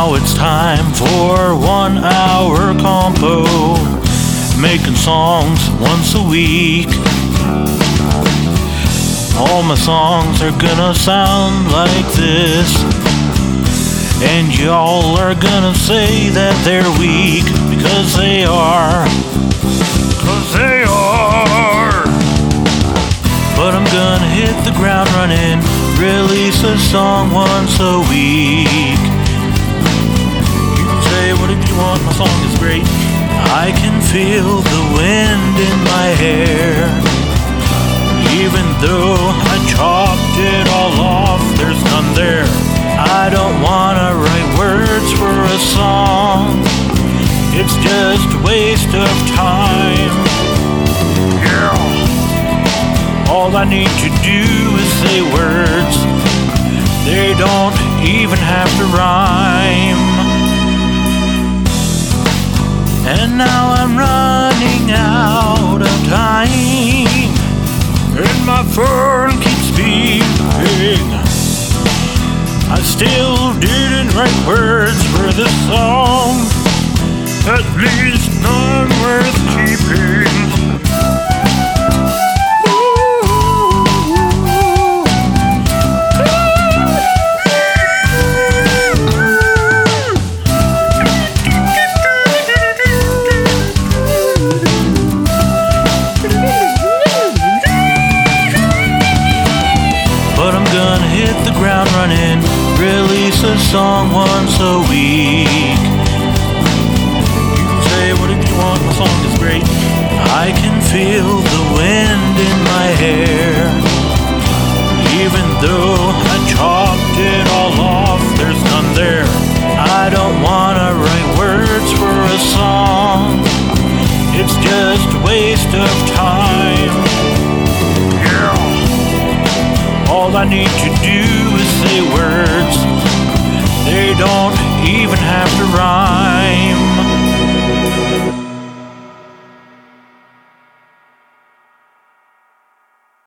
now it's time for 1 hour compo, making songs once a week. All my songs are gonna sound like this, and y'all are gonna say that they're weak, because they are. But I'm gonna hit the ground running, release a song once a week. You can say what if you want, my song is great. I can feel the wind in my hair. Even though I chopped it all off, there's none there. I don't wanna write words for a song, it's just a waste of time. Yeah. All I need to do is say words, they don't even have to rhyme. And now I'm running out of time, and my phone keeps beeping. I still didn't write words for this song, at least none worth keeping. Gonna hit the ground running, release a song once a week. You can say what if you want, my song is great. I can feel the wind in my hair. Even though I chopped it all off, there's none there. I don't wanna write words for a song, it's just a waste of time. All I need to do is say words, they don't even have to rhyme.